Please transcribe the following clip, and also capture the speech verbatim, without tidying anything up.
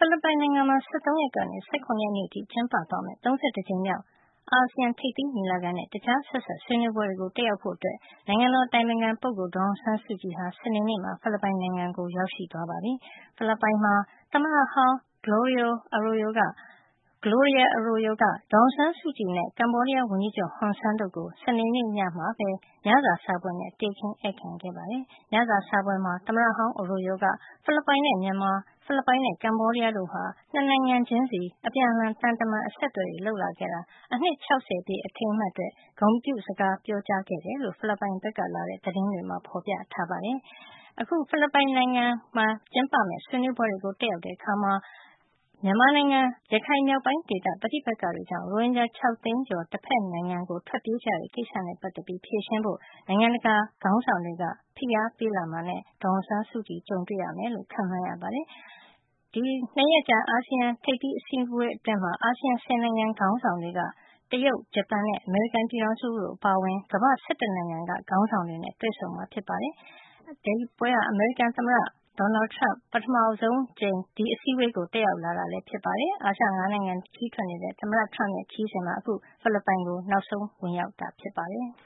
ဖိလစ်ပိုင်နိုင်ငံမှာ ၁၃ ရက်ကနေ ၁၇ ရက်နေ့အထိ ကျင်းပသွားမယ့် ၃၁ ကြိမ်မြောက် အာဆီယံထိပ်သီးညီလာခံနဲ့ တခြားဆက်စပ်ဆွေးနွေးပွဲတွေကို တက်ရောက်ဖို့ နိုင်ငံတော်အတိုင်ပင်ခံပုဂ္ဂိုလ် ဒေါ်အောင်ဆန်းစုကြည်ဟာ စနေနေ့မှာ ဖိလစ်ပိုင်နိုင်ငံကို ရောက်ရှိသွားပါပြီ။ ဖိလစ်ပိုင်မှာ သမ္မတဟောင်း Gloria Arroyo က Gloria Arroyo က ဒေါ်အောင်ဆန်းစုကြည်နဲ့ ကမ္ဘောဒီးယားဝန်ကြီးချုပ် ဟွန်ဆန်းတို့ကို စနေနေ့ညမှာပဲ ညစာစားပွဲနဲ့ တည်ခင်းဧည့်ခံခဲ့ပါတယ်။ ညစာစားပွဲမှာ သမ္မတဟောင်း Arroyo က ဖိလစ်ပိုင်နဲ့ မြန်မာ၊ ဖိလစ်ပိုင်နဲ့ ကမ္ဘောဒီးယားတို့ဟာ နှစ်နိုင်ငံချင်းစီ အပြန်အလှန် သံတမန်အဆက်အသွယ်တွေ လုပ်လာခဲ့တာ အနှစ် ၆၀ ပြည့် အထိမ်းအမှတ်အတွက် ဂုဏ်ပြုစကား ပြောကြားခဲ့တယ်လို့ ဖိလစ်ပိုင်ဘက်ကလာတဲ့ သတင်းတွေမှာ ဖော်ပြထားပါတယ်။ အခု ဖိလစ်ပိုင်နိုင်ငံမှာကျင်းပမယ့် ဆွေးနွေးပွဲတွေကို တက်ရောက်တဲ့အခါမှာ မြန်မာနိုင်ငံ ရခိုင်မြောက်ပိုင်းဒေသ ပဋိပက္ခတွေကြောင့် ရိုဟင်ဂျာ ၆ သိန်းကျော် တဖက်နိုင်ငံကို ထွက်ပြေးကြတဲ့ကိစ္စနဲ့ ပတ်သက်ပြီး ဖြေရှင်းဖို့ နိုင်ငံတကာခေါင်းဆောင်တွေက ဖိအားပေးလာမှာနဲ့ ဒေါ်အောင်ဆန်းစုကြည် ကြုံတွေ့ရမယ်လို့ ခန့်မှန်းရပါတယ်။ ဒီနှစ်ရက်ကြာ အာဆီယံထိပ်သီးအစည်းအဝေးအတွင်းမှာ အာဆီယံ ၁၀ နိုင်ငံခေါင်းဆောင်တွေက တရုတ်၊ ဂျပန်နဲ့ အမေရိကန်ပြည်ထောင်စုတို့အပါအဝင် ကမ္ဘာ့ ၁၁ နိုင်ငံက ခေါင်းဆောင်တွေနဲ့ တွေ့ဆုံမှာ ဖြစ်ပါတယ်။ ဒီပွဲဟာ အမေရိကန်သမ္မတ Donald Trump ပထမဆုံးအကြိမ် ဒီအစည်းအဝေးကို တက်ရောက်လာတာလည်း ဖြစ်ပါတယ်။ အာရှ ၅ နိုင်ငံခရီးထွက်နေတဲ့ သမ္မတ Trump ရဲ့ ခရီးစဉ်မှာ အခု ဖိလစ်ပိုင်ကို နောက်ဆုံး ဝင်ရောက်တာ ဖြစ်ပါတယ်။